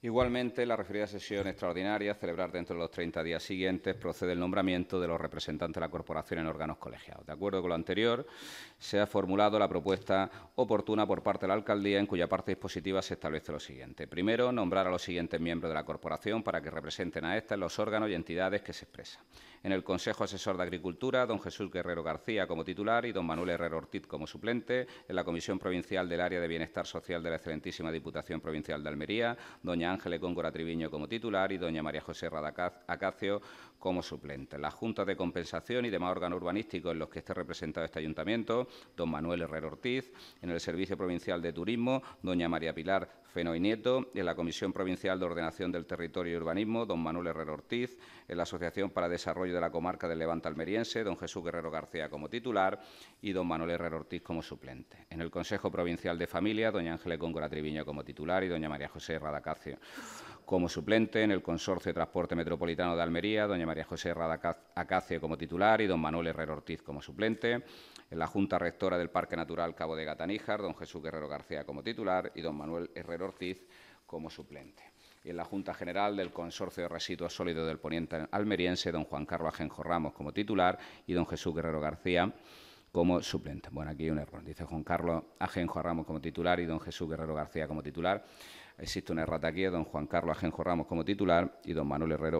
Igualmente, en la referida sesión extraordinaria, celebrar dentro de los 30 días siguientes, procede el nombramiento de los representantes de la corporación en órganos colegiados. De acuerdo con lo anterior, se ha formulado la propuesta oportuna por parte de la alcaldía, en cuya parte dispositiva se establece lo siguiente. Primero, nombrar a los siguientes miembros de la corporación para que representen a esta en los órganos y entidades que se expresan. En el Consejo Asesor de Agricultura, don Jesús Guerrero García como titular y don Manuel Herrero Ortiz como suplente. En la Comisión Provincial del Área de Bienestar Social de la excelentísima Diputación Provincial de Almería, doña Ángeles Góngora Triviño como titular y doña María José Rada Acacio como suplente. En las juntas de compensación y demás órganos urbanísticos en los que esté representado este ayuntamiento, don Manuel Herrero Ortiz. En el Servicio Provincial de Turismo, doña María Pilar Fenoy Nieto. En la Comisión Provincial de Ordenación del Territorio y Urbanismo, don Manuel Herrero Ortiz. En la Asociación para Desarrollo de la Comarca del Levante Almeriense, don Jesús Guerrero García como titular y don Manuel Herrero Ortiz como suplente. En el Consejo Provincial de Familia, doña Ángeles Góngora Triviño como titular y doña María José Radacacio como suplente. En el Consorcio de Transporte Metropolitano de Almería, doña María José Radacacio como titular y don Manuel Herrero Ortiz como suplente. En la Junta Rectora del Parque Natural Cabo de Gata-Níjar, don Jesús Guerrero García como titular y don Manuel Herrero Ortiz como suplente. Y en la Junta General del Consorcio de Residuos Sólidos del Poniente Almeriense, don Juan Carlos Ajenjo Ramos como titular y don Jesús Guerrero García como suplente. Bueno, aquí hay un error. Dice Juan Carlos Ajenjo Ramos como titular y don Jesús Guerrero García como titular. Existe una errata aquí, don Juan Carlos Ajenjo Ramos como titular y don Manuel Herrero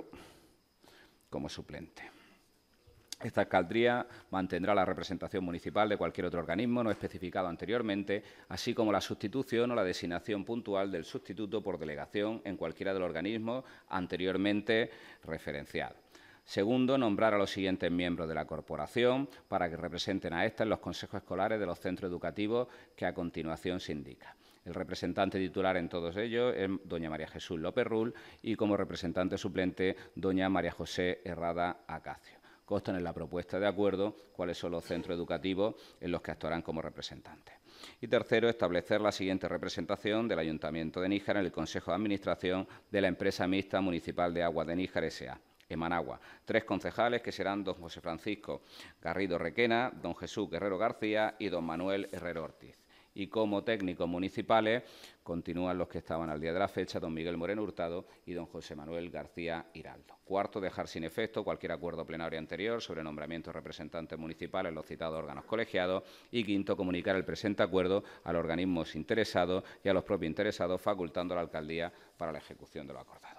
como suplente. Esta alcaldía mantendrá la representación municipal de cualquier otro organismo no especificado anteriormente, así como la sustitución o la designación puntual del sustituto por delegación en cualquiera de los organismos anteriormente referenciados. Segundo, nombrar a los siguientes miembros de la corporación para que representen a esta en los consejos escolares de los centros educativos que a continuación se indica. El representante titular en todos ellos es doña María Jesús López Rull y como representante suplente doña María José Herrada Acacio. Constan en la propuesta de acuerdo cuáles son los centros educativos en los que actuarán como representantes. Y tercero, establecer la siguiente representación del Ayuntamiento de Níjar en el Consejo de Administración de la Empresa Mixta Municipal de Aguas de Níjar S.A. Emanagua. 3 concejales que serán don José Francisco Garrido Requena, don Jesús Guerrero García y don Manuel Herrero Ortiz. Y como técnicos municipales continúan los que estaban al día de la fecha, don Miguel Moreno Hurtado y don José Manuel García Hiraldo. Cuarto, dejar sin efecto cualquier acuerdo plenario anterior sobre nombramiento de representantes municipales en los citados órganos colegiados. Y quinto, comunicar el presente acuerdo a los organismos interesados y a los propios interesados, facultando a la alcaldía para la ejecución de lo acordado.